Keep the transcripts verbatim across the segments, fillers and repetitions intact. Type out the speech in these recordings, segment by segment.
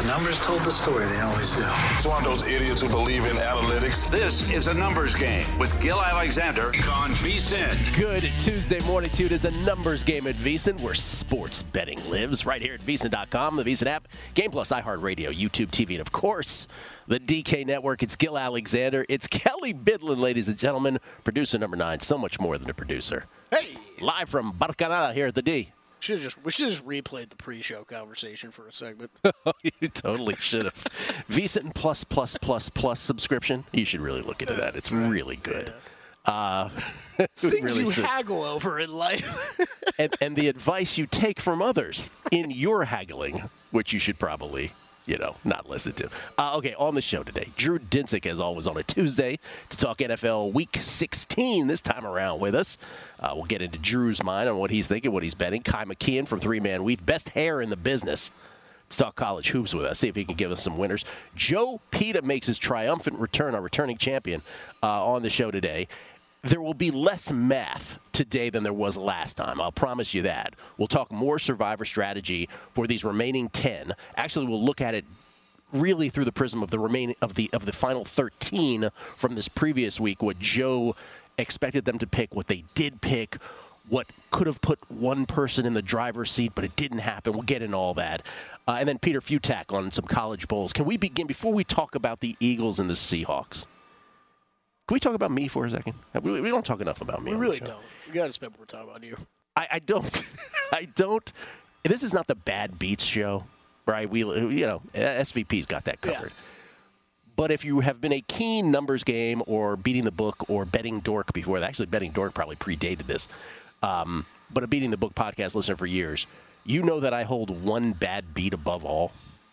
The numbers told the story. They always do. It's one of those idiots who believe in analytics. This is a numbers game with Gil Alexander on VSiN. Good Tuesday morning to you. It is a numbers game at VSiN, where sports betting lives, right here at V S I N dot com, the VSiN app, Game Plus, iHeartRadio, YouTube T V, and of course, the D K Network. It's Gil Alexander. It's Kelly Bidlin, ladies and gentlemen. Producer number nine. So much more than a producer. Hey! Live from Barcanada here at the D. Should just we should have just replayed the pre-show conversation for a segment. You totally should have. VSiN plus plus plus plus subscription. You should really look into that. It's really good. Uh, Things really you should. haggle over in life. and, and the advice you take from others in your haggling, which you should probably, you know, not listen to. Uh, okay, on the show today, Drew Dinsick, as always, on a Tuesday to talk N F L Week sixteen this time around with us. Uh, we'll get into Drew's mind on what he's thinking, what he's betting. Kai McKeon from Three Man Weave, best hair in the business, to talk college hoops with us, see if he can give us some winners. Joe Pita makes his triumphant return, our returning champion, uh, on the show today. There will be less math today than there was last time. I'll promise you that. We'll talk more Survivor strategy for these remaining ten. Actually, we'll look at it really through the prism of the remaining of the of the final thirteen from this previous week. What Joe expected them to pick, what they did pick, what could have put one person in the driver's seat, but it didn't happen. We'll get into all that. Uh, and then Peter Futak on some college bowls. Can we begin, before we talk about the Eagles and the Seahawks, can we talk about me for a second? We, we don't talk enough about me. We really don't. We got to spend more time on you. I, I don't. I don't. This is not the Bad Beats show, right? We, you know, S V P's got that covered. Yeah. But if you have been a keen numbers game or beating the book or betting dork before, actually betting dork probably predated this, um, but a beating the book podcast listener for years, you know that I hold one bad beat above all.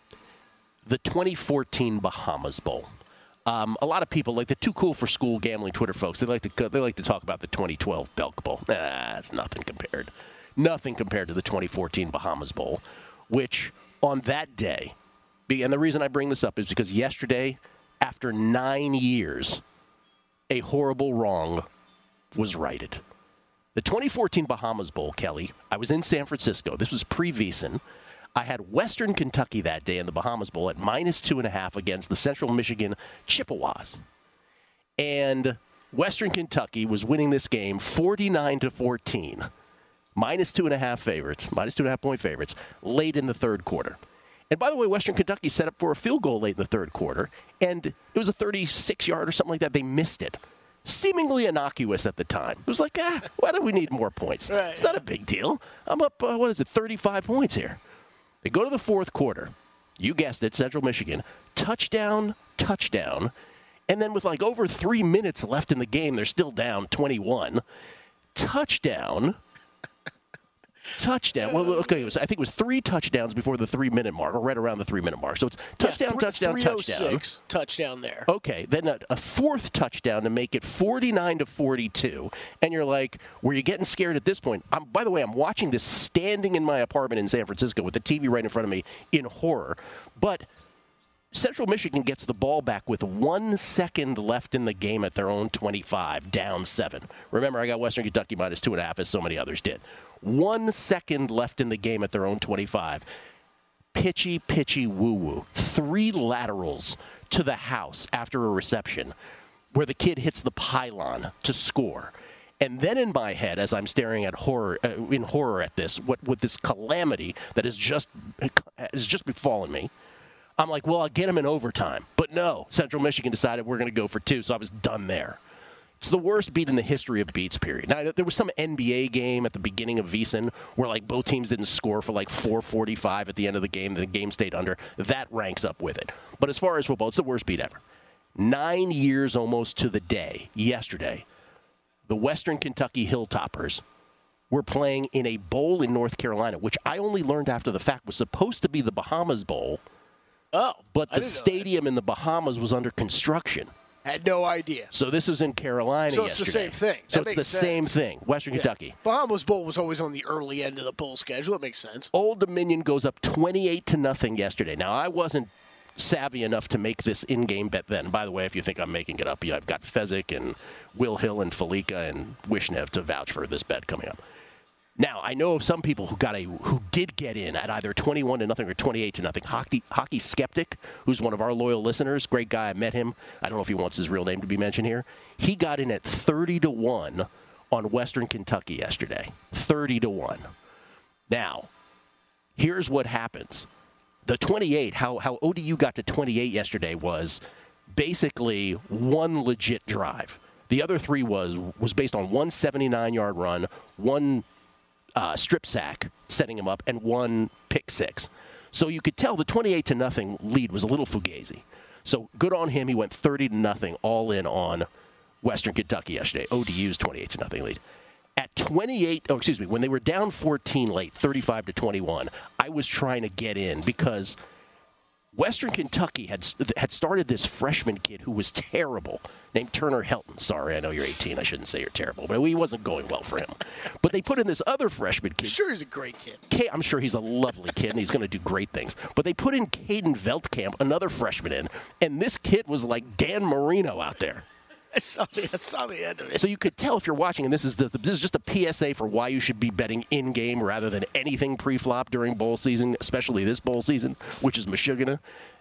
The twenty fourteen Bahamas Bowl. Um, a lot of people, like the Too Cool for School gambling Twitter folks, they like to they like to talk about the twenty twelve Belk Bowl. Nah, it's nothing compared. Nothing compared to the twenty fourteen Bahamas Bowl, which on that day, and the reason I bring this up is because yesterday, after nine years, a horrible wrong was righted. The twenty fourteen Bahamas Bowl, Kelly, I was in San Francisco. This was pre-VSiN. I had Western Kentucky that day in the Bahamas Bowl at minus two and a half against the Central Michigan Chippewas. And Western Kentucky was winning this game forty-nine to fourteen. Minus two and a half favorites, minus two and a half point favorites, late in the third quarter. And by the way, Western Kentucky set up for a field goal late in the third quarter, and it was a thirty-six yard or something like that. They missed it. Seemingly innocuous at the time. It was like, ah, why do we need more points? Right, it's yeah. not a big deal. I'm up, uh, what is it, thirty-five points here. They go to the fourth quarter. You guessed it, Central Michigan. Touchdown, touchdown. And then with like over three minutes left in the game, they're still down twenty-one. Touchdown. Touchdown. Well, okay, it was, I think it was three touchdowns before the three-minute mark, or right around the three-minute mark. So it's touchdown, yeah, th- touchdown, touchdown. Touchdown there. Okay, then a, a fourth touchdown to make it forty-nine to forty-two. And you're like, were you getting scared at this point? I'm, by the way, I'm watching this standing in my apartment in San Francisco with the T V right in front of me in horror. But Central Michigan gets the ball back with one second left in the game at their own twenty-five, down seven. Remember, I got Western Kentucky minus two and a half, as so many others did. One second left in the game at their own twenty-five. Pitchy, pitchy, woo-woo. Three laterals to the house after a reception where the kid hits the pylon to score. And then in my head, as I'm staring at horror, uh, in horror at this, what with this calamity that has just has just befallen me, I'm like, well, I'll get him in overtime. But no, Central Michigan decided we're going to go for two, so I was done there. It's the worst beat in the history of beats, period. Now, there was some N B A game at the beginning of VSiN where, like, both teams didn't score for, like, four forty-five at the end of the game. The game stayed under. That ranks up with it. But as far as football, it's the worst beat ever. Nine years almost to the day, yesterday, the Western Kentucky Hilltoppers were playing in a bowl in North Carolina, which I only learned after the fact was supposed to be the Bahamas Bowl. Oh, but the stadium in the Bahamas was under construction. Had no idea. So this was in Carolina So it's yesterday. the same thing. So That it's the makes same sense. thing. Western Yeah. Kentucky. Bahamas Bowl was always on the early end of the bowl schedule. It makes sense. Old Dominion goes up twenty-eight to nothing yesterday. Now, I wasn't savvy enough to make this in-game bet then. By the way, if you think I'm making it up, yeah, I've got Fezzik and Will Hill and Falika and Wishnev to vouch for this bet coming up. Now, I know of some people who got a who did get in at either twenty-one to nothing or twenty-eight to nothing. Hockey, Hockey Skeptic, who's one of our loyal listeners, great guy. I met him. I don't know if he wants his real name to be mentioned here. He got in at thirty to one on Western Kentucky yesterday. thirty to one. Now, here's what happens. The twenty-eight, how, how O D U got to twenty-eight yesterday was basically one legit drive. The other three was was based on one seventy-nine-yard run, one uh, strip sack setting him up, and one pick six. So you could tell the twenty-eight to nothing lead was a little fugazi. So good on him. He went thirty to nothing all in on Western Kentucky yesterday. O D U's twenty-eight to nothing lead. At twenty-eight, oh excuse me, when they were down fourteen late, thirty-five to twenty-one, I was trying to get in because Western Kentucky had had started this freshman kid who was terrible, named Turner Helton. Sorry, I know you're eighteen. I shouldn't say you're terrible, but he wasn't going well for him. But they put in this other freshman kid. I'm sure he's a great kid. K- I'm sure he's a lovely kid, and he's going to do great things. But they put in Caden Veldkamp, another freshman in, and this kid was like Dan Marino out there. I saw the, I saw the end of it. So you could tell if you're watching, and this is the, this is just a P S A for why you should be betting in-game rather than anything pre-flop during bowl season, especially this bowl season, which is Michigan.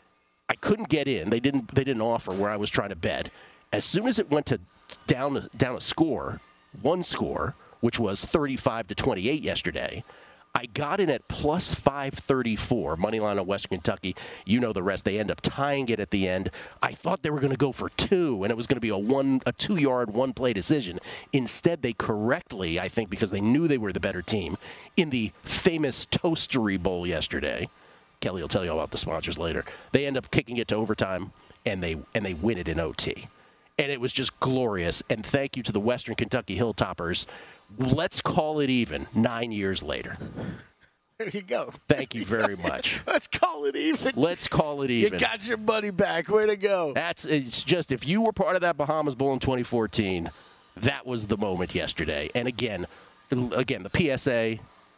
I couldn't get in. They didn't. They didn't offer where I was trying to bet. As soon as it went to down down a score, one score, which was thirty-five to twenty-eight yesterday, I got in at plus five thirty-four, money line on Western Kentucky. You know the rest. They end up tying it at the end. I thought they were going to go for two, and it was going to be a one, a two-yard, one-play decision. Instead, they correctly, I think, because they knew they were the better team, in the famous Toastery Bowl yesterday. Kelly will tell you all about the sponsors later. They end up kicking it to overtime, and they and they win it in O T. And it was just glorious. And thank you to the Western Kentucky Hilltoppers. Let's call it even nine years later. There you go. Thank you very much. Let's call it even. Let's call it even. You got your money back. Way to go. That's it's just if you were part of that Bahamas Bowl in twenty fourteen, that was the moment yesterday. And again, again, the P S A,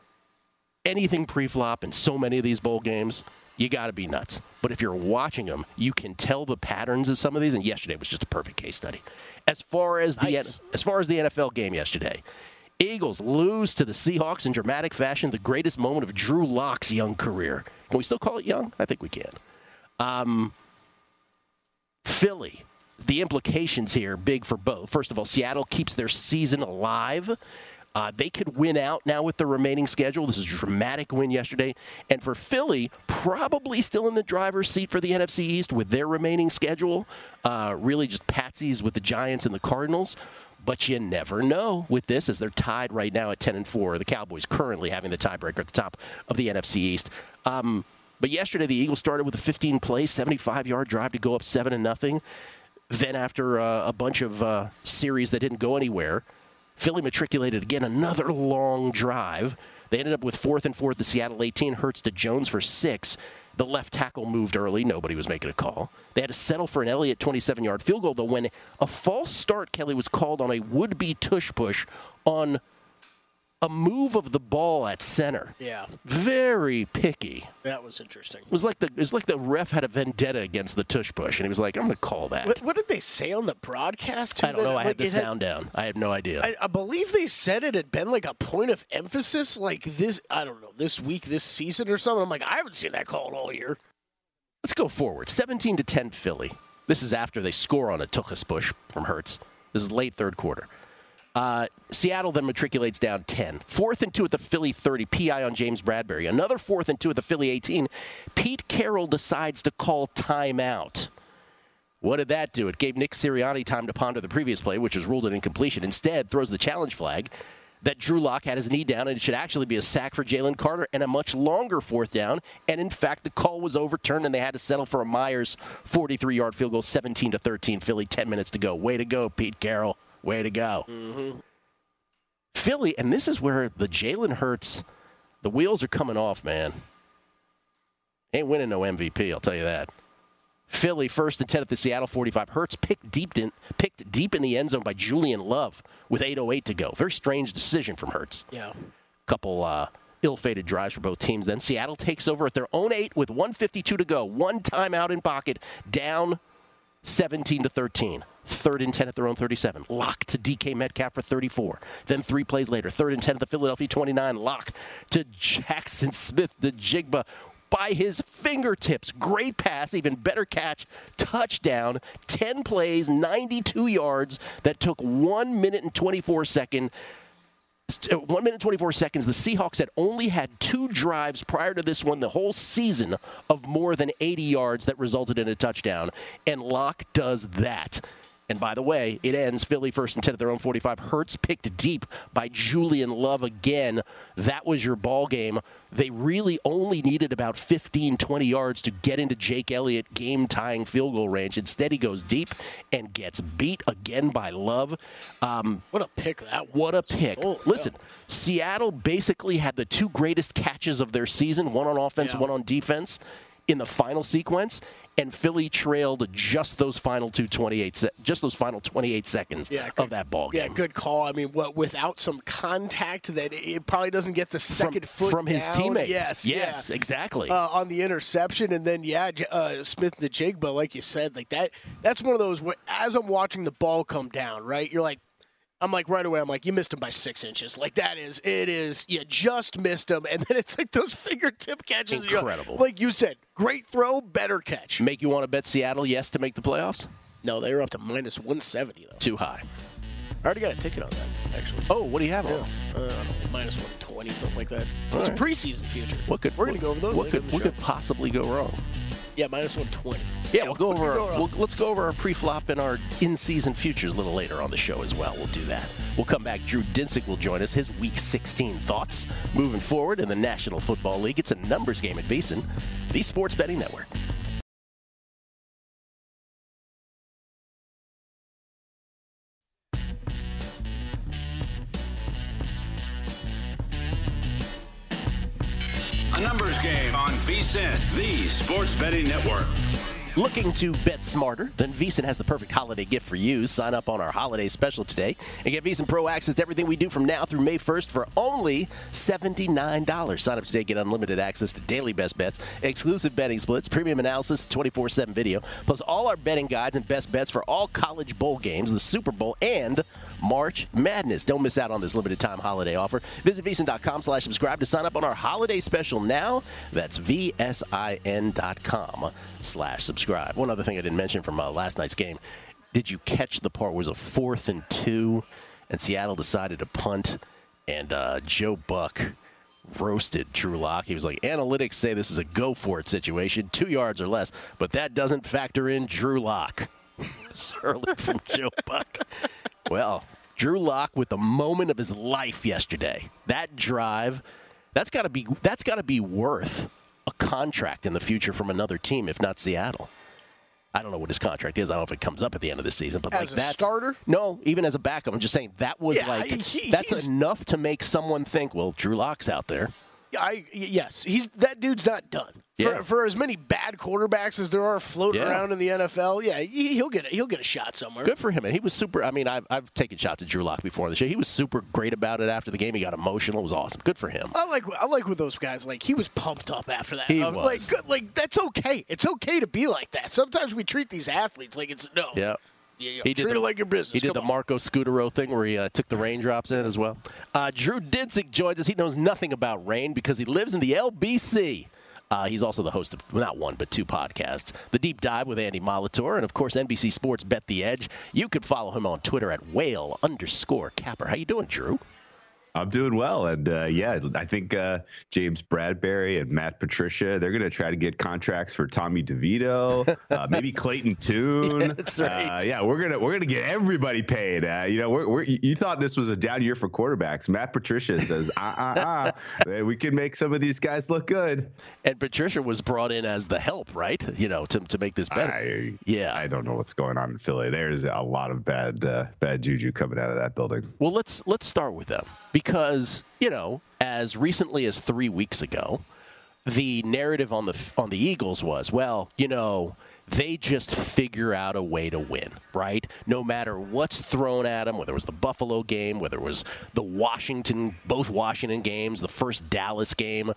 anything pre-flop in so many of these bowl games, you got to be nuts. But if you're watching them, you can tell the patterns of some of these. And yesterday was just a perfect case study. As far as the Nice. as far as the N F L game yesterday, Eagles lose to the Seahawks in dramatic fashion. The greatest moment of Drew Lock's young career. Can we still call it young? I think we can. Um, Philly. The implications here big for both. First of all, Seattle keeps their season alive. Uh, they could win out now with the remaining schedule. This is a dramatic win yesterday. And for Philly, probably still in the driver's seat for the N F C East with their remaining schedule. Uh, really just patsies with the Giants and the Cardinals. But you never know with this, as they're tied right now at ten and four. The Cowboys currently having the tiebreaker at the top of the N F C East. Um, but yesterday, the Eagles started with a fifteen-play, seventy-five-yard drive to go up seven and nothing. Then after uh, a bunch of uh, series that didn't go anywhere, Philly matriculated again another long drive. They ended up with fourth and four at the Seattle eighteen. Hurts to Jones for six. The left tackle moved early. Nobody was making a call. They had to settle for an Elliott twenty-seven-yard field goal, though, when a false start, Kelly, was called on a would-be tush push on a move of the ball at center. Yeah. Very picky. That was interesting. It was like the it was like the ref had a vendetta against the tush push, and he was like, "I'm going to call that." What, what did they say on the broadcast? too, I don't that, know. I like, had the it had- sound down. I have no idea. I, I believe they said it had been like a point of emphasis, like this, I don't know, this week, this season or something. I'm like, I haven't seen that called all year. Let's go forward. seventeen to ten Philly. This is after they score on a tuchus push from Hurts. This is late third quarter. Uh, Seattle then matriculates down ten. Fourth and two at the Philly thirty. P I on James Bradbury. Another fourth and two at the Philly eighteen. Pete Carroll decides to call timeout. What did that do? It gave Nick Sirianni time to ponder the previous play, which was ruled an incompletion. Instead, throws the challenge flag that Drew Lock had his knee down, and it should actually be a sack for Jalen Carter and a much longer fourth down. And, in fact, the call was overturned, and they had to settle for a Myers forty-three-yard field goal, seventeen to thirteen. Philly, ten minutes to go. Way to go, Pete Carroll. Way to go. Mm-hmm. Philly, and this is where the Jalen Hurts, the wheels are coming off, man. Ain't winning no M V P, I'll tell you that. Philly first and ten at the Seattle forty-five. Hurts picked deep in, picked deep in the end zone by Julian Love with eight oh eight to go. Very strange decision from Hurts. Yeah. Couple uh, ill-fated drives for both teams. Then Seattle takes over at their own eight with one fifty-two to go. One timeout in pocket, down seventeen to thirteen. Third and ten at their own thirty-seven. Lock to D K Metcalf for thirty-four. Then three plays later. Third and ten at the Philadelphia twenty-nine. Lock to Jackson Smith, the Jigba, by his fingertips. Great pass, even better catch. Touchdown. ten plays, ninety-two yards. That took one minute and twenty-four seconds. One minute and twenty-four seconds. The Seahawks had only had two drives prior to this one the whole season of more than eighty yards that resulted in a touchdown. And Locke does that. And by the way, it ends Philly first and ten at their own forty-five. Hurts picked deep by Julian Love again. That was your ball game. They really only needed about fifteen, twenty yards to get into Jake Elliott game-tying field goal range. Instead, he goes deep and gets beat again by Love. Um, what a pick that was. What a pick. Oh, Listen, yeah. Seattle basically had the two greatest catches of their season, one on offense, Yeah. one on defense, in the final sequence. And Philly trailed just those final two twenty-eight, se- just those final twenty-eight seconds Yeah, good, of that ball game. Yeah, good call. I mean, what without some contact, that it probably doesn't get the second from, foot from his down. teammate. Yes, yes, yeah. exactly. Uh, on the interception, and then yeah, uh, Smith and the Jigba, like you said, like that. That's one of those where, as I'm watching the ball come down, right, you're like. I'm like, right away, I'm like, you missed him by six inches. Like, that is, it is, you just missed him. And then it's like those fingertip catches. Incredible. Like you said, great throw, better catch. Make you want to bet Seattle yes to make the playoffs? No, they were up to minus one seventy, though. Too high. I already got a ticket on that, actually. Oh, what do you have on? Uh, I don't know, minus one twenty, something like that. It's All a right. preseason future. What could, We're going to go over those What later could, in the what show. could possibly go wrong? Yeah, minus one twenty. Yeah, we'll go what could over. go wrong? We'll, let's go over our pre-flop and our in-season futures a little later on the show as well. We'll do that. We'll come back. Drew Dinsick will join us. His Week sixteen thoughts moving forward in the National Football League. It's a numbers game at VSiN, the Sports Betting Network. A numbers game on VSiN, the Sports Betting Network. Looking to bet smarter? Then VSiN has the perfect holiday gift for you. Sign up on our holiday special today and get VSiN Pro access to everything we do from now through May first for only seventy-nine dollars. Sign up today, get unlimited access to daily best bets, exclusive betting splits, premium analysis, twenty-four seven video, plus all our betting guides and best bets for all college bowl games, the Super Bowl, and March Madness. Don't miss out on this limited time holiday offer. Visit VSiN.com slash subscribe to sign up on our holiday special now. That's V S I N dot com slash subscribe. One other thing I didn't mention from uh, last night's game. Did you catch the part where it was a fourth and two and Seattle decided to punt and uh, Joe Buck roasted Drew Lock? He was like, analytics say this is a go for it situation, two yards or less, but that doesn't factor in Drew Lock. Surly from Joe Buck. Well, Drew Lock with the moment of his life yesterday. That drive, that's got to be that's got to be worth a contract in the future from another team, if not Seattle. I don't know what his contract is. I don't know if it comes up at the end of the season. But As like a that's, starter? No, even as a backup. I'm just saying that was Yeah, like he- that's he's- enough to make someone think, well, Drew Lock's out there. I yes, he's that dude's not done. Yeah. For, for as many bad quarterbacks as there are floating Yeah. around in the N F L, yeah, he, he'll get a, he'll get a shot somewhere. Good for him. And he was super. I mean, I've, I've taken shots at Drew Lock before on the show. He was super great about it after the game. He got emotional. It was awesome. Good for him. I like I like with those guys. Like he was pumped up after that. He I'm was. Like good, like that's okay. It's okay to be like that. Sometimes we treat these athletes like it's no. Yeah. Yeah, yeah. He did treat the, it like your business. He did Come the on. Marco Scudero thing where he uh, took the raindrops in as well. Uh, Drew Dinsick joins us. He knows nothing about rain because he lives in the L B C. Uh, he's also the host of, well, not one, but two podcasts. The Deep Dive with Andy Molitor, and, of course, N B C Sports Bet the Edge. You could follow him on Twitter at whale underscore capper. How you doing, Drew? I'm doing well, and uh, yeah, I think uh, James Bradbury and Matt Patricia, they're going to try to get contracts for Tommy DeVito, uh, maybe Clayton Tune. Yeah, that's right. Uh, yeah, we're gonna we're gonna get everybody paid. Uh, you know, we're, we're, you thought this was a down year for quarterbacks. Matt Patricia says, uh, uh, uh, we can make some of these guys look good. And Patricia was brought in as the help, right? You know, to to make this better. I, yeah, I don't know what's going on in Philly. There's a lot of bad uh, bad juju coming out of that building. Well, let's let's start with them because, you know, as recently as three weeks ago, the narrative on the on the Eagles was, well, you know, they just figure out a way to win, right? No matter what's thrown at them, whether it was the Buffalo game, whether it was the Washington, both Washington games, the first Dallas game,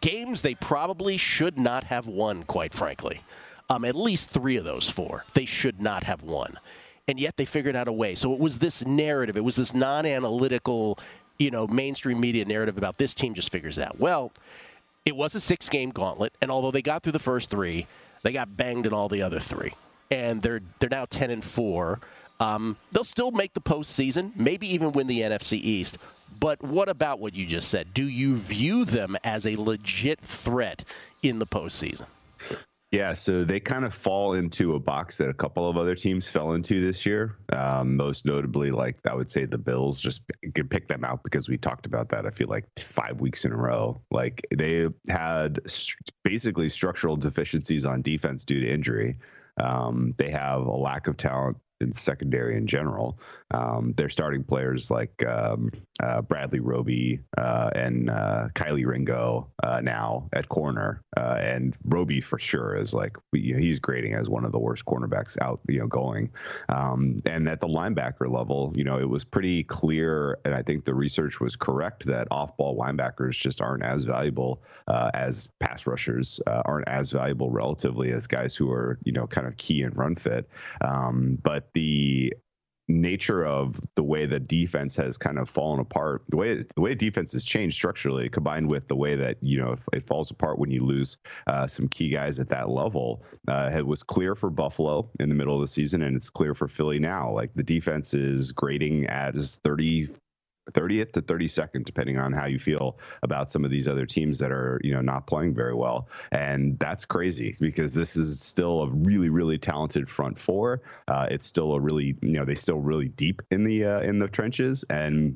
games they probably should not have won, quite frankly. Um, at least three of those four they should not have won. And yet they figured out a way. So it was this narrative. It was this non-analytical, you know, mainstream media narrative about this team just figures it out. Well, it was a six-game gauntlet, and although they got through the first three, they got banged in all the other three. And they're they're now ten and four. Um, they'll still make the postseason, maybe even win the N F C East. But what about what you just said? Do you view them as a legit threat in the postseason? Yeah, so they kind of fall into a box that a couple of other teams fell into this year. Um, most notably, like I would say the Bills, just could pick them out because we talked about that, I feel like, five weeks in a row. Like they had st- basically structural deficiencies on defense due to injury. Um, they have a lack of talent in secondary in general. Um, they're starting players like um, uh, Bradley Roby uh, and uh, Kylie Ringo uh, now at corner, uh, and Roby for sure is like, you know, he's grading as one of the worst cornerbacks out, you know, going. Um, and at the linebacker level, you know, it was pretty clear, and I think the research was correct, that off-ball linebackers just aren't as valuable uh, as pass rushers, uh, aren't as valuable relatively as guys who are, you know, kind of key and run fit. Um, but the nature of the way the defense has kind of fallen apart, the way the way defense has changed structurally, combined with the way that, you know, it falls apart when you lose uh, some key guys at that level, uh, it was clear for Buffalo in the middle of the season, and it's clear for Philly now. Like the defense is grading as thirty. thirtieth to thirty-second, depending on how you feel about some of these other teams that are, you know, not playing very well. And that's crazy because this is still a really, really talented front four. Uh, it's still a really, you know, they still really deep in the uh, in the trenches, and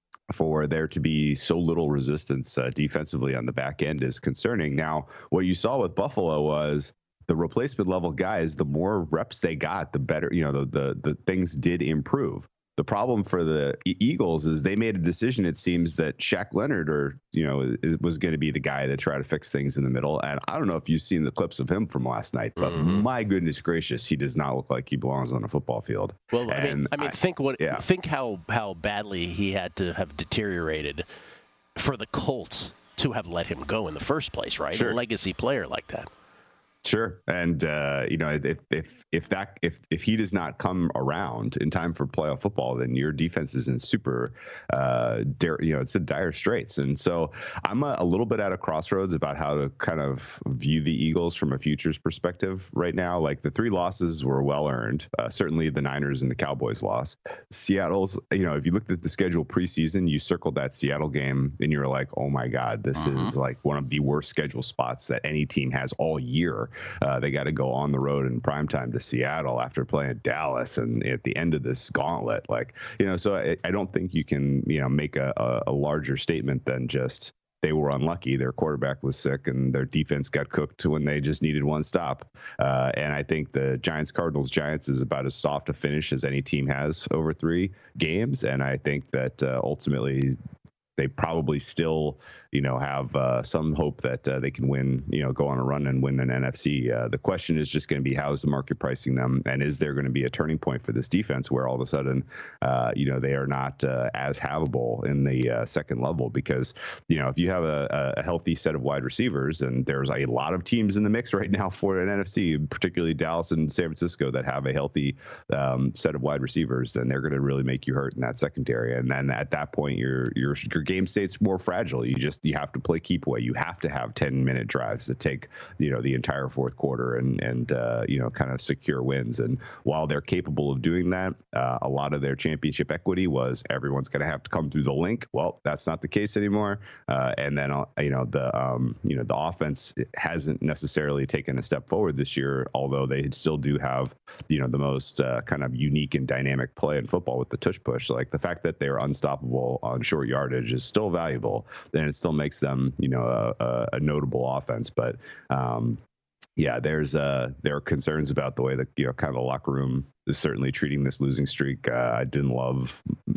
for there to be so little resistance uh, defensively on the back end is concerning. Now, what you saw with Buffalo was the replacement level guys, the more reps they got, the better, you know, the the, the things did improve. The problem for the Eagles is they made a decision, it seems, that Shaq Leonard, or you know, was going to be the guy to try to fix things in the middle. And I don't know if you've seen the clips of him from last night, but mm-hmm. my goodness gracious, he does not look like he belongs on a football field. Well, I mean, I mean, I, think what yeah. think how how badly he had to have deteriorated for the Colts to have let him go in the first place, right? Sure. A legacy player like that. Sure. And, uh, you know, if, if, if that, if, if he does not come around in time for playoff football, then your defense is in super, uh, dire, you know, it's in dire straits. And so I'm a, a little bit at a crossroads about how to kind of view the Eagles from a futures perspective right now. Like the three losses were well earned. Uh, certainly the Niners and the Cowboys loss. Seattle's, you know, if you looked at the schedule preseason, you circled that Seattle game and you were like, oh my God, this uh-huh. is like one of the worst schedule spots that any team has all year. Uh, they got to go on the road in primetime to Seattle after playing Dallas, and at the end of this gauntlet, like, you know, so I, I don't think you can, you know, make a, a, a larger statement than just they were unlucky. Their quarterback was sick and their defense got cooked when they just needed one stop. Uh, and I think the Giants, Cardinals, Giants is about as soft a finish as any team has over three games. And I think that uh, ultimately they probably still, you know, have uh, some hope that uh, they can win, you know, go on a run and win an N F C. Uh, the question is just going to be, how is the market pricing them? And is there going to be a turning point for this defense where all of a sudden, uh, you know, they are not uh, as havable in the uh, second level? Because, you know, if you have a, a healthy set of wide receivers, and there's a lot of teams in the mix right now for an N F C, particularly Dallas and San Francisco, that have a healthy um, set of wide receivers, then they're going to really make you hurt in that secondary. And then at that point, your your your game state's more fragile. You just you have to play keep away. You have to have ten minute drives that take, you know, the entire fourth quarter and and uh, you know, kind of secure wins. And while they're capable of doing that, uh, a lot of their championship equity was everyone's going to have to come through the link. Well, that's not the case anymore. Uh, and then uh, you know the um, you know the offense hasn't necessarily taken a step forward this year, although they still do have, you know, the most uh, kind of unique and dynamic play in football with the tush push. Like the fact that they're unstoppable on short yardage is still valuable, and it still makes them, you know, a, a notable offense. But um, yeah, there's uh, there are concerns about the way that, you know, kind of the locker room is certainly treating this losing streak. Uh, I didn't love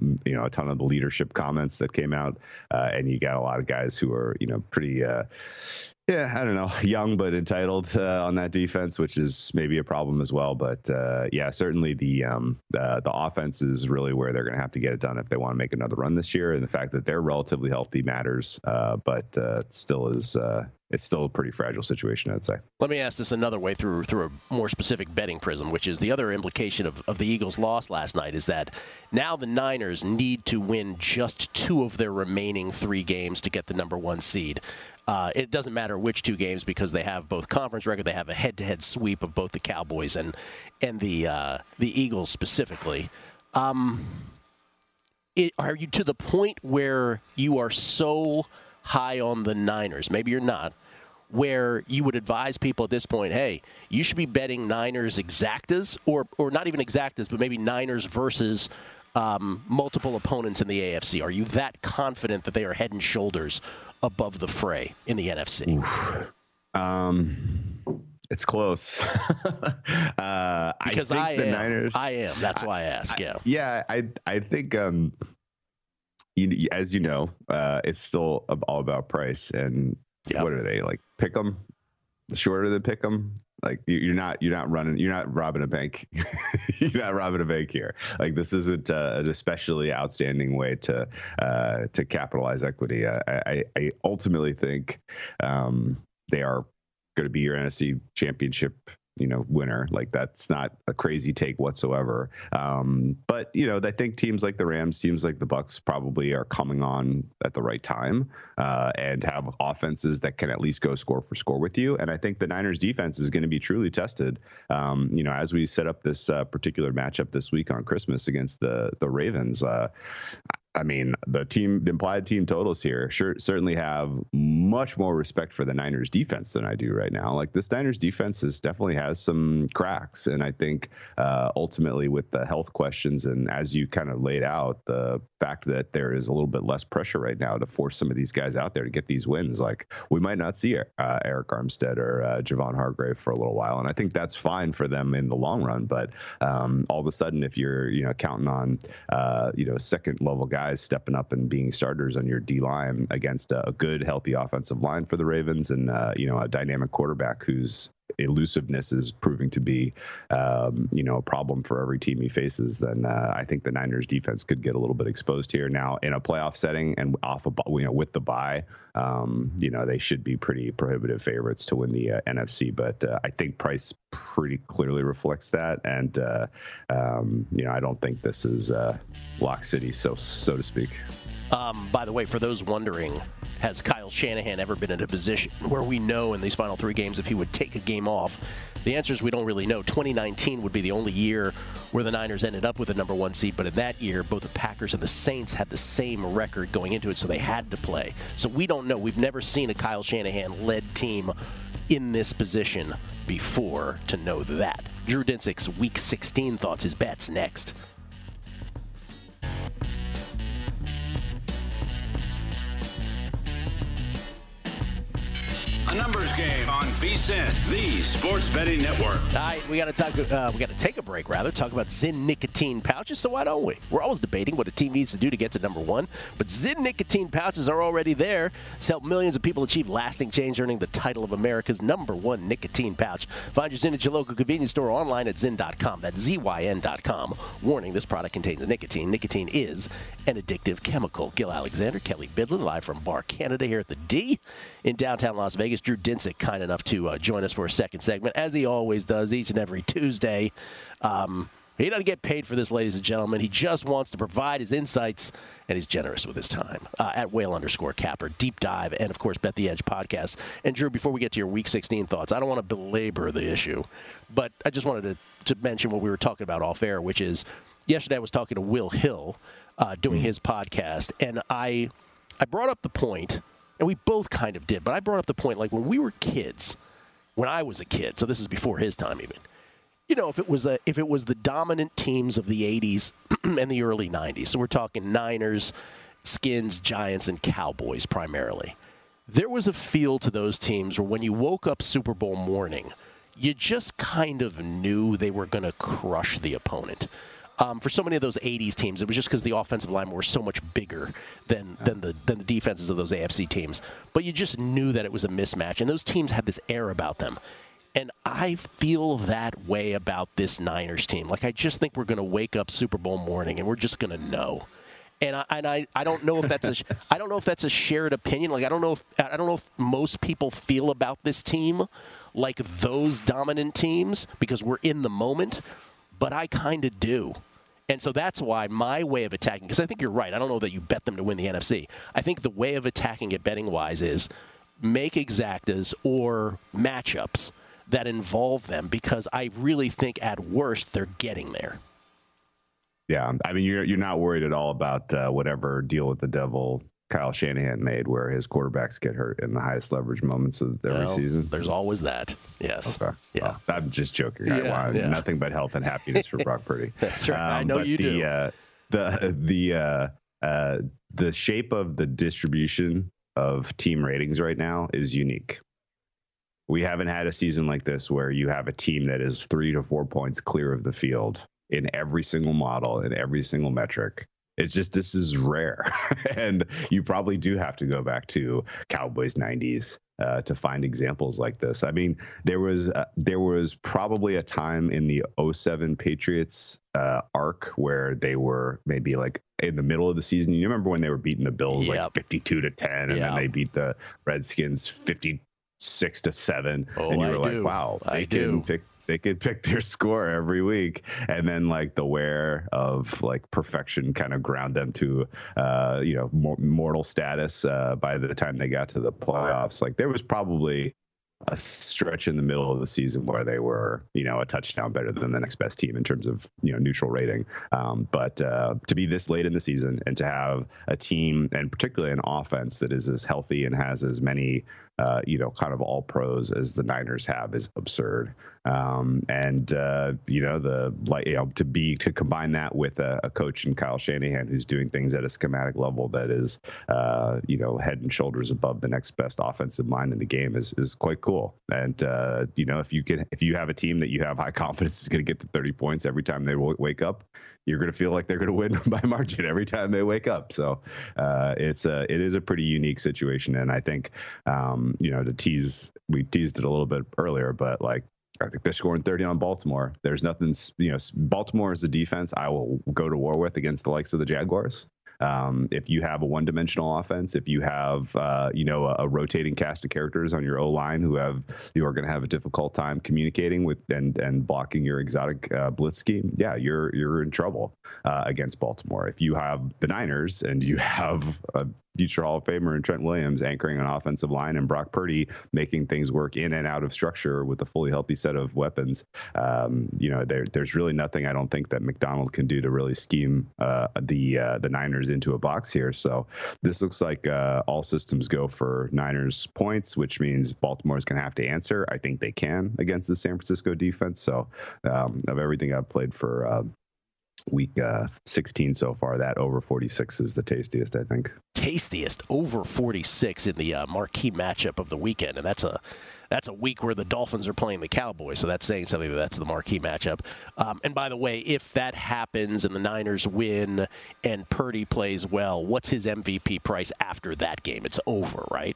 um, you know, a ton of the leadership comments that came out, uh, and you got a lot of guys who are, you know, pretty, uh, yeah, I don't know, young but entitled uh, on that defense, which is maybe a problem as well. But uh, yeah, certainly the um, uh, the offense is really where they're going to have to get it done if they want to make another run this year. And the fact that they're relatively healthy matters, uh, but uh, it still is. Uh, It's still a pretty fragile situation, I'd say. Let me ask this another way through through a more specific betting prism, which is the other implication of, of the Eagles' loss last night is that now the Niners need to win just two of their remaining three games to get the number one seed. Uh, it doesn't matter which two games because they have both conference record. They have a head-to-head sweep of both the Cowboys and and the uh, the Eagles specifically. Um, it, are you to the point where you are so high on the Niners, maybe you're not, where you would advise people at this point, hey, you should be betting Niners exactas, or or not even exactas, but maybe Niners versus um, multiple opponents in the A F C? Are you that confident that they are head and shoulders above the fray in the N F C? Um, it's close. uh, because I, think I the am. Niners, I am. That's why I ask. I, Yeah. Yeah. I I think. Um, You, as you know, uh, it's still all about price. And yep. What are they like? Pick 'em, the shorter than pick 'em. Like you're not, you're not running, you're not robbing a bank. You're not robbing a bank here. Like this isn't uh, an especially outstanding way to uh, to capitalize equity. I, I, I ultimately think um, they are going to be your N F C championship, you know, winner. Like that's not a crazy take whatsoever. Um, but you know, I think teams like the Rams, teams like the Bucks probably are coming on at the right time uh, and have offenses that can at least go score for score with you. And I think the Niners defense is going to be truly tested. Um, you know, as we set up this uh, particular matchup this week on Christmas against the the Ravens. Uh, I mean, the team, the implied team totals here sure certainly have much more respect for the Niners defense than I do right now. Like this Niners defense is definitely has some cracks. And I think uh, ultimately with the health questions and as you kind of laid out, the fact that there is a little bit less pressure right now to force some of these guys out there to get these wins, like we might not see uh, Eric Armstead or uh, Javon Hargrave for a little while. And I think that's fine for them in the long run. But um, all of a sudden, if you're, you know, counting on, uh, you know, second level guys, guys stepping up and being starters on your D line against a good, healthy offensive line for the Ravens, and uh, you know, a dynamic quarterback whose elusiveness is proving to be, um, you know, a problem for every team he faces, then uh, I think the Niners defense could get a little bit exposed here. Now, in a playoff setting and off of, you know, with the bye, um, you know, they should be pretty prohibitive favorites to win the uh, N F C. But uh, I think price pretty clearly reflects that. And, uh, um, you know, I don't think this is uh, Lock City, so, so to speak. Um, by the way, for those wondering, has Kyle Shanahan ever been in a position where we know in these final three games if he would take a game off? The answer is we don't really know. twenty nineteen would be the only year where the Niners ended up with a number one seed, but in that year, both the Packers and the Saints had the same record going into it, so they had to play. So we don't know. We've never seen a Kyle Shanahan-led team in this position before to know that. Drew Dinsick's Week sixteen thoughts, his bets next. A numbers game on V S I N, the sports betting network. All right, we got to talk. Uh, we got to take a break, rather. Talk about Zyn nicotine pouches. So why don't we? We're always debating what a team needs to do to get to number one, but Zyn nicotine pouches are already there to help millions of people achieve lasting change, earning the title of America's number one nicotine pouch. Find your Zyn at your local convenience store or online at zyn dot com. That's Z Y N dot com. Warning: this product contains nicotine. Nicotine is an addictive chemical. Gil Alexander, Kelly Bidlin, live from Bar Canada here at the D in downtown Las Vegas. Drew Dinsick, kind enough to uh, join us for a second segment, as he always does each and every Tuesday. Um, he doesn't get paid for this, ladies and gentlemen. He just wants to provide his insights, and he's generous with his time. Uh, at whale underscore capper, deep dive, and, of course, Bet the Edge podcast. And, Drew, before we get to your Week sixteen thoughts, I don't want to belabor the issue, but I just wanted to, to mention what we were talking about off air, which is yesterday I was talking to Will Hill uh, doing his podcast, and I I brought up the point, and we both kind of did, but I brought up the point, like when we were kids, when I was a kid, so this is before his time even, you know, if it was a, if it was the dominant teams of the eighties and the early nineties, so we're talking Niners, Skins, Giants, and Cowboys primarily, there was a feel to those teams where when you woke up Super Bowl morning, you just kind of knew they were going to crush the opponent. Um, for so many of those eighties teams, it was just because the offensive line were so much bigger than than the than the defenses of those A F C teams. But you just knew that it was a mismatch, and those teams had this air about them. And I feel that way about this Niners team. Like, I just think we're going to wake up Super Bowl morning, and we're just going to know. And I and I, I don't know if that's a I don't know if that's a shared opinion. Like, I don't know if I don't know if most people feel about this team like those dominant teams because we're in the moment. But I kind of do. And so that's why my way of attacking, because I think you're right. I don't know that you bet them to win the N F C. I think the way of attacking it betting-wise is make exactas or matchups that involve them, because I really think at worst they're getting there. Yeah, I mean, you're you're not worried at all about uh, whatever deal with the devil Kyle Shanahan made, where his quarterbacks get hurt in the highest leverage moments of every well, season. There's always that. Yes. Okay. Yeah. Well, I'm just joking. I Yeah, want yeah. nothing but health and happiness for Brock Purdy. That's right. Um, I know but you the, do. Uh, the the uh, uh, the shape of the distribution of team ratings right now is unique. We haven't had a season like this where you have a team that is three to four points clear of the field in every single model, in every single metric. It's just, this is rare. And you probably do have to go back to Cowboys nineties uh, to find examples like this. I mean, there was uh, there was probably a time in the oh seven Patriots uh, arc where they were maybe like in the middle of the season. You remember when they were beating the Bills Yep. like fifty-two to ten, and Yep. then they beat the Redskins fifty-six to seven, Oh, and you were I like, do. wow, I they do. can pick they could pick their score every week, and then like the wear of like perfection kind of ground them to uh you know mor- mortal status uh by the time they got to the playoffs. Like, there was probably a stretch in the middle of the season where they were, you know, a touchdown better than the next best team in terms of, you know, neutral rating. Um, but uh, to be this late in the season and to have a team, and particularly an offense that is as healthy and has as many, uh, you know, kind of all pros as the Niners have is absurd. Um, and, uh, you know, the like, you know, to be to combine that with a, a coach in Kyle Shanahan who's doing things at a schematic level that is, uh, you know, head and shoulders above the next best offensive line in the game is is quite cool. And, uh, you know, if you can, if you have a team that you have high confidence is going to get to thirty points every time they w- wake up, you're going to feel like they're going to win by margin every time they wake up. So uh, it's a, it is a pretty unique situation. And I think, um, you know, to tease, we teased it a little bit earlier, but like, I think they're scoring thirty on Baltimore. There's nothing, you know, Baltimore is a defense I will go to war with against the likes of the Jaguars. Um, if you have a one-dimensional offense, if you have, uh, you know, a, a rotating cast of characters on your O-line who have, you are going to have a difficult time communicating with and and blocking your exotic uh, blitz scheme, yeah, you're you're in trouble uh, against Baltimore. If you have the Niners and you have a future Hall of Famer and Trent Williams anchoring an offensive line and Brock Purdy making things work in and out of structure with a fully healthy set of weapons, um, you know, there, there's really nothing I don't think that McDonald can do to really scheme uh, the uh, the Niners into a box here. So this looks like uh, all systems go for Niners points, which means Baltimore's going to have to answer. I think they can against the San Francisco defense. So um, of everything I've played for uh, week uh, sixteen so far, that over forty-six is the tastiest, I think. Tastiest over forty-six in the uh, marquee matchup of the weekend, and that's a that's a week where the Dolphins are playing the Cowboys, so that's saying something. That that's the marquee matchup. Um, and by the way, if that happens and the Niners win and Purdy plays well, what's his M V P price after that game? It's over, right?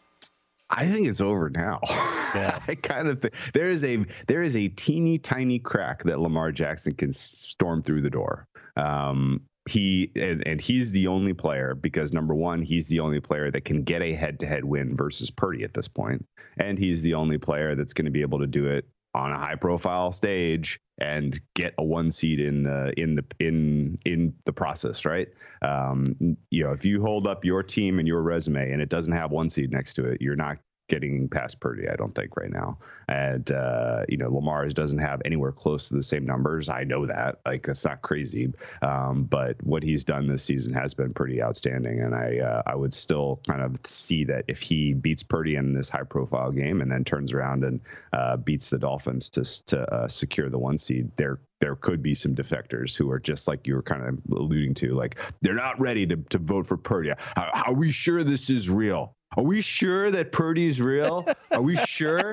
I think it's over now. Yeah. I kind of think there is a there is a teeny tiny crack that Lamar Jackson can storm through the door. Um, he and, and he's the only player because number one, he's the only player that can get a head-to-head win versus Purdy at this point, and he's the only player that's going to be able to do it on a high-profile stage and get a one seed in the in the in in the process, right? Um, you know, if you hold up your team and your resume and it doesn't have one seed next to it, you're not getting past Purdy, I don't think, right now. And uh, you know, Lamar doesn't have anywhere close to the same numbers. I know that, like, that's not crazy. Um, but what he's done this season has been pretty outstanding, and I uh, I would still kind of see that if he beats Purdy in this high-profile game and then turns around and uh, beats the Dolphins to to uh, secure the one seed, there there could be some defectors who are just like you were kind of alluding to, like they're not ready to to vote for Purdy. Are, are we sure this is real? Are we sure that Purdy is real? Are we sure?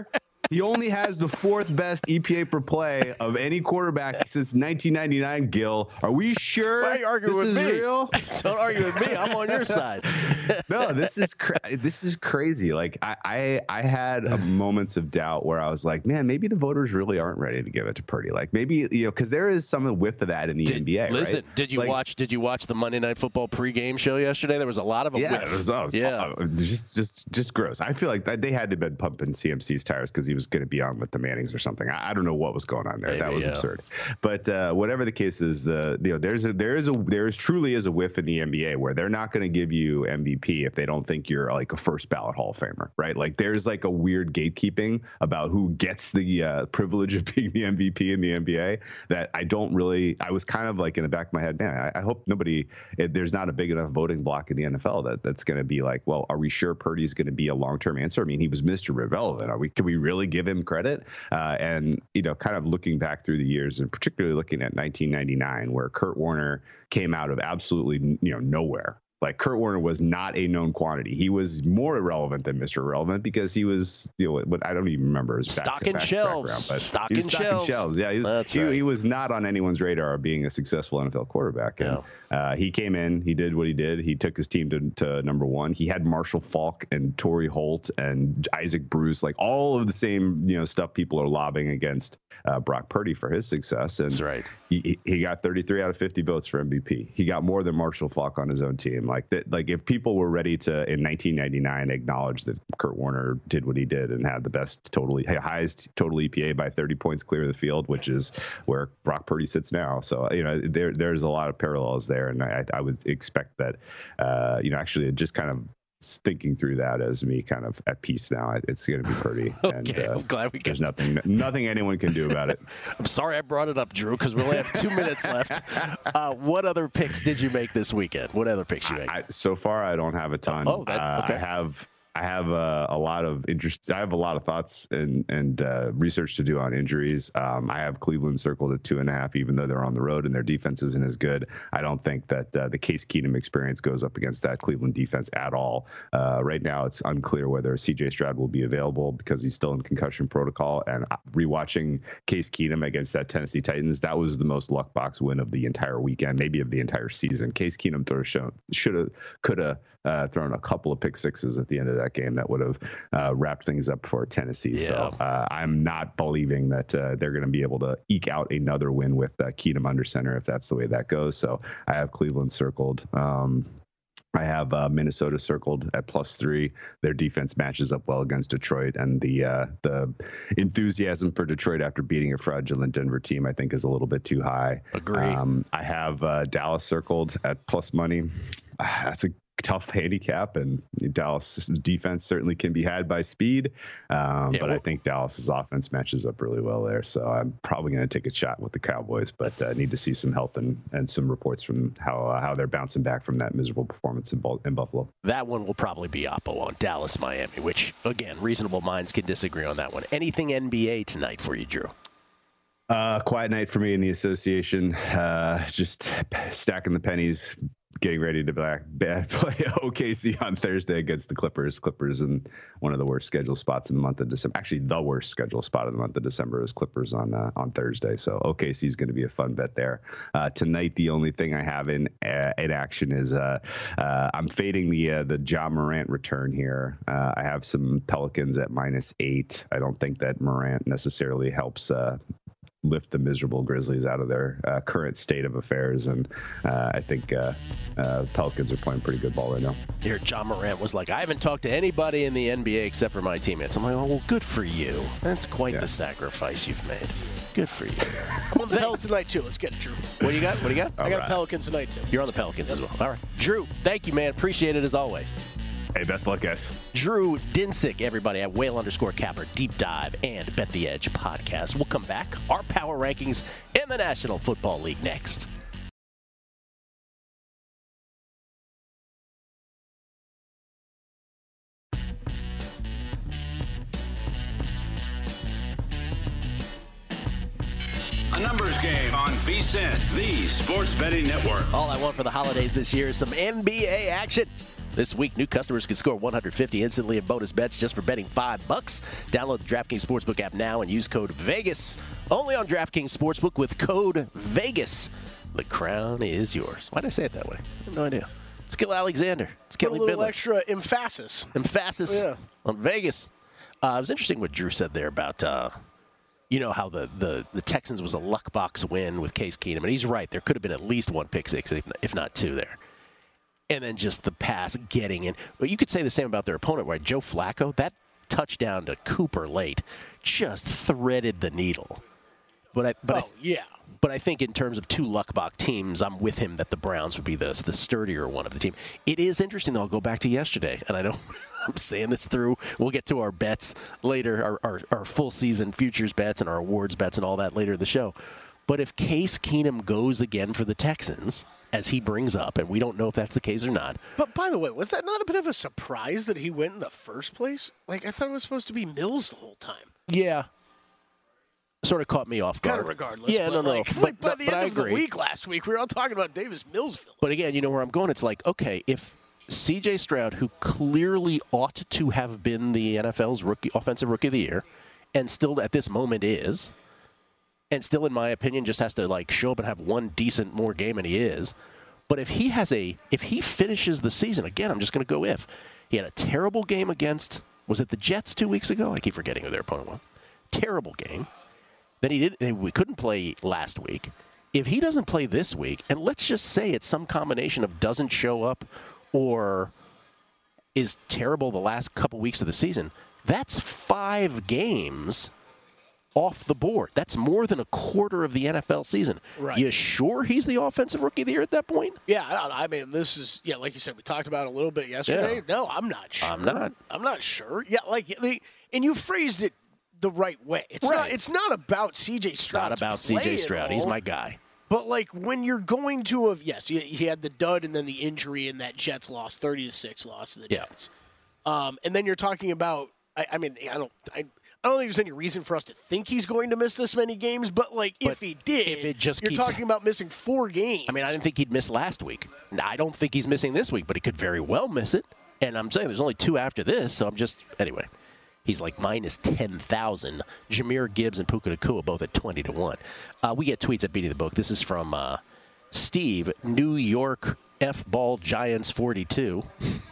He only has the fourth best E P A per play of any quarterback since nineteen ninety-nine. Gil, are we sure Why are you arguing this with is me? real? Don't argue with me. I'm on your side. No, this is cra- this is crazy. Like I, I, I had uh, moments of doubt where I was like, man, maybe the voters really aren't ready to give it to Purdy. Like maybe you know, because there is some whiff of that in the did, N B A. Listen, right? did you like, watch? Did you watch the Monday Night Football pregame show yesterday? There was a lot of a Yeah, whiff. it was, oh, it was yeah, uh, just just just gross. I feel like they had to have been pumping C M C's tires because he was going to be on with the Mannings or something. I, I don't know what was going on there. Maybe, that was yeah. absurd. But uh, whatever the case is, the you know there's a there is a there is truly is a whiff in the N B A where they're not going to give you M V P if they don't think you're like a first ballot Hall of Famer, right? Like there's like a weird gatekeeping about who gets the uh, privilege of being the M V P in the N B A that I don't really. I was kind of like in the back of my head, man. I, I hope nobody. It, there's not a big enough voting block in the N F L that that's going to be like, well, are we sure Purdy's going to be a long-term answer? I mean, he was Mister Irrelevant. Are we? Can we really give him credit? Uh, and you know, kind of looking back through the years, and particularly looking at nineteen ninety-nine, where Kurt Warner came out of absolutely you know nowhere. Like Kurt Warner was not a known quantity. He was more irrelevant than Mister Irrelevant because he was, you know, what I don't even remember his back, Stocking back, shelves. background, but Stocking he was stocking shelves. shelves. Yeah, he was. That's he, right. he was not on anyone's radar of being a successful N F L quarterback. And No. uh, he came in, he did what he did. He took his team to, to number one. He had Marshall Faulk and Torrey Holt and Isaac Bruce, like all of the same, you know, stuff people are lobbing against uh, Brock Purdy for his success. And That's right. He, he got thirty-three out of fifty votes for M V P. He got more than Marshall Faulk on his own team. Like that, like if people were ready to in nineteen ninety-nine acknowledge that Kurt Warner did what he did and had the best totally highest total E P A by thirty points clear of the field, which is where Brock Purdy sits now. So you know there there's a lot of parallels there, and I, I would expect that uh, you know actually just kind of thinking through that as me kind of at peace now. It's going to be Purdy. Okay, and uh, I'm glad we there's got nothing nothing anyone can do about it. I'm sorry I brought it up, Drew, because we only have two minutes left. Uh, what other picks did you make this weekend? What other picks you make? I, so far, I don't have a ton. Oh, that, uh, okay. I have I have uh, a lot of interest. I have a lot of thoughts and and uh, research to do on injuries. Um, I have Cleveland circled at two and a half, even though they're on the road and their defense isn't as good. I don't think that uh, the Case Keenum experience goes up against that Cleveland defense at all. Uh, right now, it's unclear whether C J Stroud will be available because he's still in concussion protocol. And rewatching Case Keenum against that Tennessee Titans, that was the most luck box win of the entire weekend, maybe of the entire season. Case Keenum should have, could have uh, thrown a couple of pick sixes at the end of that game that would have uh, wrapped things up for Tennessee. Yeah. So uh, I'm not believing that uh, they're going to be able to eke out another win with uh, Keenum under center if that's the way that goes. So I have Cleveland circled. Um, I have uh, Minnesota circled at plus three. Their defense matches up well against Detroit, and the uh, the enthusiasm for Detroit after beating a fraudulent Denver team, I think, is a little bit too high. Agree. Um, I have uh, Dallas circled at plus money. Uh, that's a tough handicap, and Dallas defense certainly can be had by speed. Um, Yeah, but well, I think Dallas's offense matches up really well there. So I'm probably going to take a shot with the Cowboys, but I uh, need to see some help and, and some reports from how uh, how they're bouncing back from that miserable performance in, Bul- in Buffalo. That one will probably be Oppo on Dallas, Miami, which, again, reasonable minds can disagree on that one. Anything N B A tonight for you, Drew? Uh, quiet night for me in the association. Uh, just stacking the pennies, getting ready to back, back play O K C on Thursday against the Clippers. Clippers in one of the worst schedule spots in the month of December. Actually, the worst schedule spot of the month of December is Clippers on uh, on Thursday. So O K C is going to be a fun bet there. Uh, tonight, the only thing I have in uh, in action is uh, uh, I'm fading the uh, the Ja Morant return here. Uh, I have some Pelicans at minus eight. I don't think that Morant necessarily helps Uh, lift the miserable Grizzlies out of their uh, current state of affairs. And uh, I think uh, uh, Pelicans are playing pretty good ball right now. Here, John Morant was like, I haven't talked to anybody in the N B A except for my teammates. I'm like, oh, well, good for you. That's quite Yeah. the sacrifice you've made. Good for you. I'm on the Pelicans tonight, too. Let's get it, Drew. What do you got? What do you got? I got right. Pelicans tonight, too. You're on the Pelicans as well. All right. Drew, thank you, man. Appreciate it as always. Hey, best luck, guys. Drew Dinsick, everybody, at Whale underscore Capper, Deep Dive, and Bet the Edge podcast. We'll come back. Our power rankings in the National Football League next. A numbers game on V S I N, the sports betting network. All I want for the holidays this year is some N B A action. This week, new customers can score one hundred fifty instantly in bonus bets just for betting five bucks. Download the DraftKings Sportsbook app now and use code VEGAS. Only on DraftKings Sportsbook with code VEGAS. The crown is yours. Why did I say it that way? I have no idea. It's Gil Alexander. It's Put Kelly a little Bidler. extra emphasis. Emphasis Yeah. on Vegas. Uh, it was interesting what Drew said there about, uh, you know, how the, the, the Texans was a luck box win with Case Keenum. And he's right. There could have been at least one pick six, if, if not two there. And then just the pass getting in. But you could say the same about their opponent, right? Joe Flacco, that touchdown to Cooper late just threaded the needle. But I, but Oh, I, yeah. But I think in terms of two luck box teams, I'm with him that the Browns would be the, the sturdier one of the team. It is interesting, though. I'll go back to yesterday, and I know I'm saying this through. We'll get to our bets later, our, our, our full season futures bets and our awards bets and all that later in the show. But if Case Keenum goes again for the Texans, as he brings up, and we don't know if that's the case or not. But by the way, was that not a bit of a surprise that he went in the first place? Like, I thought it was supposed to be Mills the whole time. Yeah. Sort of caught me off guard. Kind of regardless. Yeah, but no, no. like, But, like by but, the but end I of agree. the week last week, we were all talking about Davis Millsville. But again, you know where I'm going. It's like, okay, if C J Stroud, who clearly ought to have been the N F L's rookie, offensive rookie of the year, and still at this moment is, and still, in my opinion, just has to like show up and have one decent more game, and he is. But if he has a, if he finishes the season, again, I'm just going to go if. He had a terrible game against, was it the Jets two weeks ago? I keep forgetting who their opponent was. Terrible game. Then he did. We couldn't play last week. If he doesn't play this week, and let's just say it's some combination of doesn't show up or is terrible the last couple weeks of the season, that's five games off the board. That's more than a quarter of the N F L season. Right. You sure he's the offensive rookie of the year at that point? Yeah, I, I mean, this is, yeah, like you said, we talked about it a little bit yesterday. Yeah. No, I'm not sure. I'm not. I'm not sure. Yeah, like, they, and you phrased it the right way. It's Right. not. It's not about C J Stroud. Not about C J Stroud. He's my guy. But like when you're going to have yes, he, he had the dud and then the injury and that Jets loss, thirty to six loss to the Yeah. Jets. Um, and then you're talking about. I, I mean, I don't. I, I don't think there's any reason for us to think he's going to miss this many games. But like, But if he did, if it just you're keeps- talking about missing four games. I mean, I didn't think he'd miss last week. I don't think he's missing this week, but he could very well miss it. And I'm saying there's only two after this, so I'm just anyway. He's like minus ten thousand. Jahmyr Gibbs and Puka Nacua both at twenty to one. Uh, we get tweets at Beating the Book. This is from uh, Steve, New York F-Ball Giants forty-two.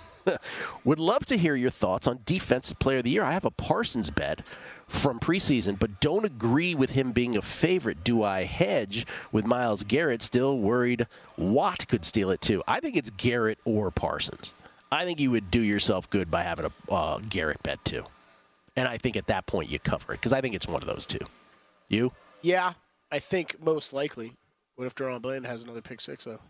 Would love to hear your thoughts on Defensive Player of the Year. I have a Parsons bet from preseason, but don't agree with him being a favorite. Do I hedge with Myles Garrett? Still worried Watt could steal it too. I think it's Garrett or Parsons. I think you would do yourself good by having a uh, Garrett bet too. And I think at that point you cover it because I think it's one of those two. You? yeah, I think most likely. What if Deron Bland has another pick six though?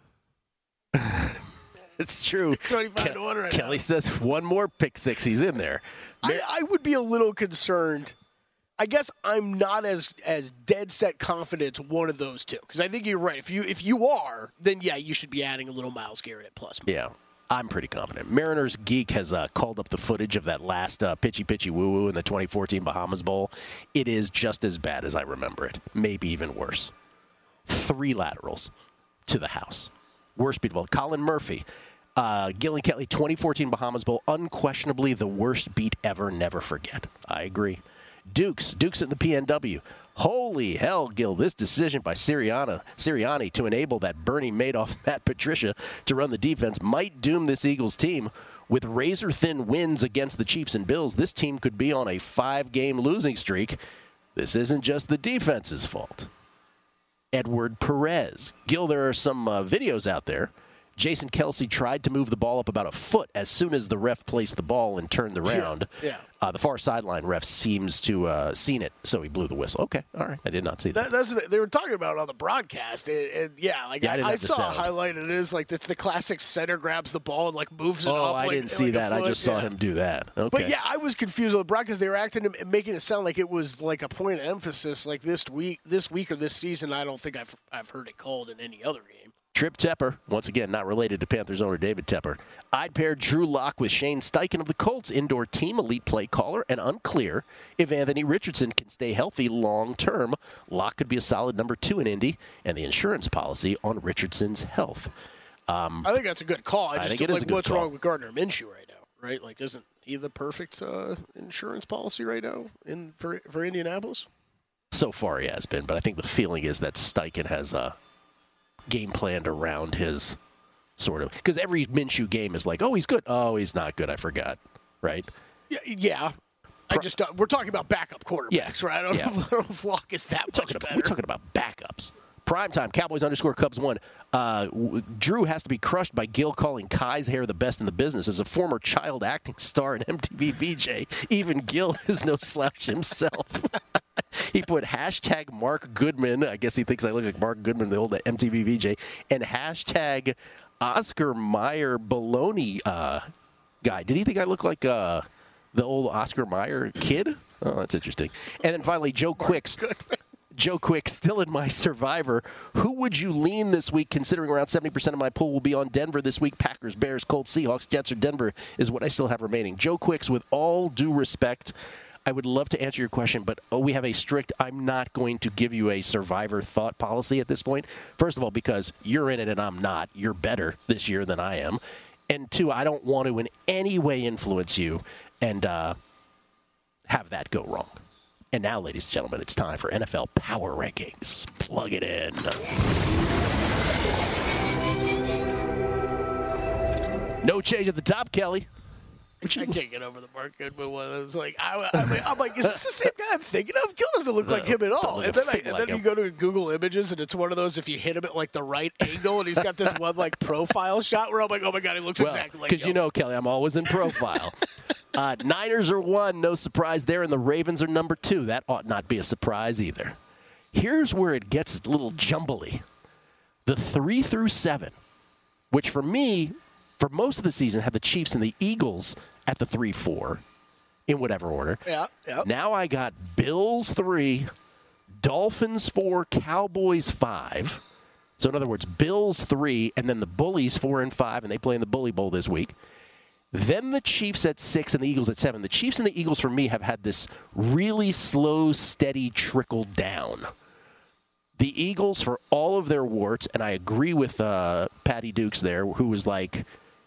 It's true. twenty-five to one right Kelly now. says one more pick six. He's in there. I, I would be a little concerned. I guess I'm not as as dead set confident it's one of those two because I think you're right. If you if you are, then yeah, you should be adding a little Myles Garrett at plus. Yeah, I'm pretty confident. Mariners Geek has uh, called up the footage of that last uh, pitchy pitchy woo woo in the twenty fourteen Bahamas Bowl. It is just as bad as I remember it, maybe even worse. Three laterals to the house. Worst beat of all. Colin Murphy. Uh, Gil and Kelly, twenty fourteen Bahamas Bowl, unquestionably the worst beat ever. Never forget. I agree. Dukes, Dukes at the P N W. Holy hell, Gil! This decision by Sirianni, Sirianni to enable that Bernie Madoff, Matt Patricia to run the defense might doom this Eagles team. With razor-thin wins against the Chiefs and Bills, this team could be on a five-game losing streak. This isn't just the defense's fault. Edward Perez. Gil, there are some uh, videos out there. Jason Kelsey tried to move the ball up about a foot as soon as the ref placed the ball and turned around. Yeah. Uh, the far sideline ref seems to uh, seen it, so he blew the whistle. Okay, all right. I did not see that. That, that's what they were talking about on the broadcast. And, and yeah, like Yeah, I I, didn't I have the saw a sound. highlight. It is like it's the classic center grabs the ball and like moves it oh, up. I like, didn't see like a that. I foot. just saw Yeah. him do that. Okay. But yeah, I was confused with the broadcast. They were acting and making it sound like it was like a point of emphasis. Like this week, this week or this season, I don't think I've I've heard it called in any other game. Trip Tepper, once again, not related to Panthers owner David Tepper. I'd pair Drew Lock with Shane Steichen of the Colts, indoor team, elite play caller, and unclear if Anthony Richardson can stay healthy long term. Lock could be a solid number two in Indy, and the insurance policy on Richardson's health. Um, I think that's a good call. I I just think don't it is like a good what's call. wrong with Gardner Minshew right now, right? Like, isn't he the perfect uh, insurance policy right now in for for Indianapolis? So far, he has been, but I think the feeling is that Steichen has a game planned around his sort of because every Minshew game is like, oh, he's good, oh, he's not good, I forgot, right? Yeah, yeah. I just don't, we're talking about backup quarterbacks, Yes. right? I don't, Yeah. know, I don't know if Locke is that We're much talking, about, better. we're talking about backups. Primetime, Cowboys underscore Cubs one. Uh, w- Drew has to be crushed by Gil calling Kai's hair the best in the business. As a former child acting star and M T V V J, even Gil is no slouch himself. He put hashtag Mark Goodman. I guess he thinks I look like Mark Goodman, the old M T V V J, and hashtag Oscar Mayer baloney uh, guy. Did he think I look like uh, the old Oscar Mayer kid? Oh, that's interesting. And then finally, Joe Quicks. Joe Quick, still in my Survivor. Who would you lean this week, considering around seventy percent of my pool will be on Denver this week? Packers, Bears, Colts, Seahawks, Jets, or Denver is what I still have remaining. Joe Quicks, with all due respect, I would love to answer your question, but oh, we have a strict, I'm not going to give you a Survivor thought policy at this point. First of all, because you're in it and I'm not. You're better this year than I am. And two, I don't want to in any way influence you and uh, have that go wrong. And now, ladies and gentlemen, it's time for N F L Power Rankings. Plug it in. No change at the top, Kelly. I can't get over the Mark Goodman one. It's like I, I mean, I'm like, is this the same guy I'm thinking of? Gil doesn't look like him at all. look And then I, thing and like then you him. go to Google Images, and it's one of those if you hit him at like the right angle, and he's got this one like profile shot where I'm like, oh my god, he looks Well, exactly like. because you Gil. know, Kelly, I'm always in profile. uh, Niners are one, no surprise there, and the Ravens are number two. That ought not be a surprise either. Here's where it gets a little jumbly. The three through seven, which for me, for most of the season, had the Chiefs and the Eagles at the three four, in whatever order. Yeah, yeah. Now I got Bills three, Dolphins four, Cowboys five. So in other words, Bills three, and then the Bullies four and five, and they play in the Bully Bowl this week. Then the Chiefs at six and the Eagles at seven. The Chiefs and the Eagles, for me, have had this really slow, steady trickle down. The Eagles, for all of their warts, and I agree with uh, Patty Dukes there, who was like,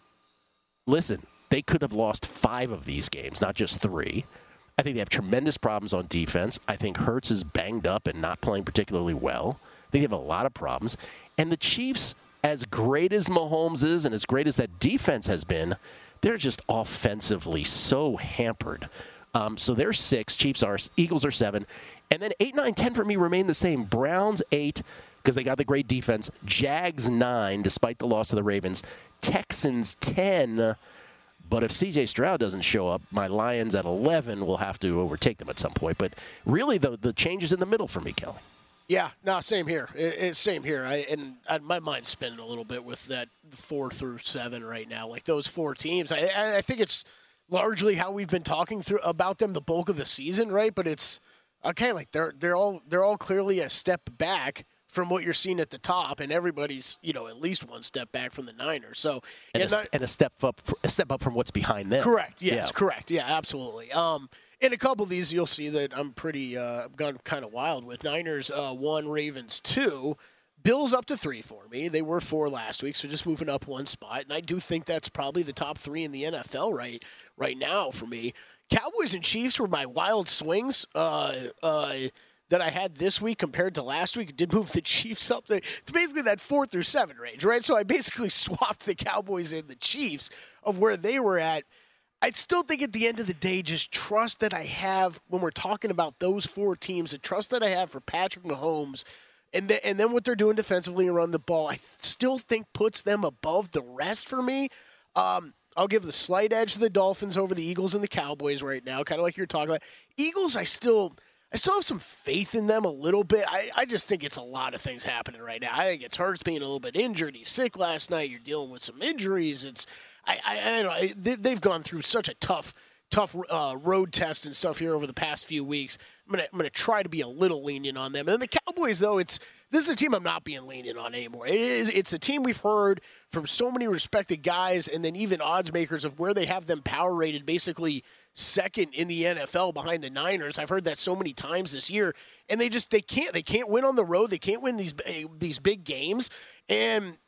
listen, they could have lost five of these games, not just three. I think they have tremendous problems on defense. I think Hurts is banged up and not playing particularly well. I think they have a lot of problems. And the Chiefs, as great as Mahomes is and as great as that defense has been, they're just offensively so hampered. Um, so they're six. Chiefs are. Eagles are seven. And then eight, nine, ten for me remain the same. Browns eight because they got the great defense. Jags nine despite the loss to the Ravens. Texans ten. But if C J Stroud doesn't show up, my Lions at eleven will have to overtake them at some point. But really, the the change is in the middle for me, Kelly. Yeah, no, same here. It, it's same here. I, and I, my mind's spinning a little bit with that four through seven right now. Like those four teams, I, I think it's largely how we've been talking through about them the bulk of the season, right? But it's okay. Like they're they're all they're all clearly a step back from what you're seeing at the top, and everybody's, you know, at least one step back from the Niners. So and, yeah, a, not, and a step up, a step up from what's behind them. correct. Yes, Yeah. correct. Yeah, absolutely. Um, in a couple of these, you'll see that I'm pretty uh, gone kind of wild with Niners uh, one, Ravens two, Bills up to three for me. They were four last week, so just moving up one spot, and I do think that's probably the top three in the N F L right right now for me. Cowboys and Chiefs were my wild swings. Uh, uh, that I had this week compared to last week. It did move the Chiefs up to, to basically that four through seven range, right? So I basically swapped the Cowboys and the Chiefs of where they were at. I still think at the end of the day, just trust that I have when we're talking about those four teams, the trust that I have for Patrick Mahomes and, the, and then what they're doing defensively and running the ball, I still think puts them above the rest for me. Um, I'll give the slight edge to the Dolphins over the Eagles and the Cowboys right now, kind of like you're talking about. Eagles, I still... I still have some faith in them a little bit. I, I just think it's a lot of things happening right now. I think it's Hurts being a little bit injured. He's sick last night. You're dealing with some injuries. It's I I, I don't know. They, they've gone through such a tough tough uh, road test and stuff here over the past few weeks. I'm gonna I'm gonna try to be a little lenient on them. And then the Cowboys, though, it's this is a team I'm not being lenient on anymore. It is it's a team we've heard from so many respected guys, and then even odds makers of where they have them power rated basically second in the N F L behind the Niners. I've heard that so many times this year, and they just they can't they can't win on the road. They can't win these these big games. And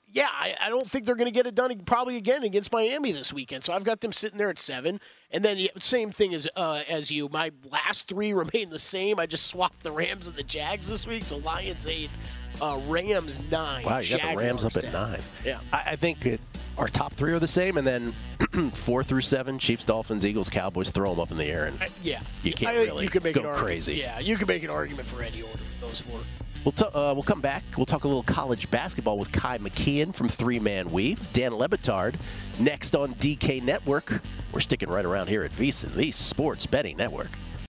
yeah, I, I don't think they're going to get it done probably again against Miami this weekend. So I've got them sitting there at seven. And then the same thing as uh, as you. My last three remain the same. I just swapped the Rams and the Jags this week. So Lions eight, uh, Rams nine. Wow, you got the Rams up at ten. nine. Yeah. I, I think it, our top three are the same, and then four through seven, Chiefs, Dolphins, Eagles, Cowboys, throw them up in the air. And Uh, yeah. you can't I think really you can make go an argument. crazy. Yeah, you can make an argument for any order of those four. We'll, t- uh, we'll come back. We'll talk a little college basketball with Kai McKeon from Three Man Weave. Dan Lebitard next on D K Network. We're sticking right around here at VSiN, the Sports Betting Network.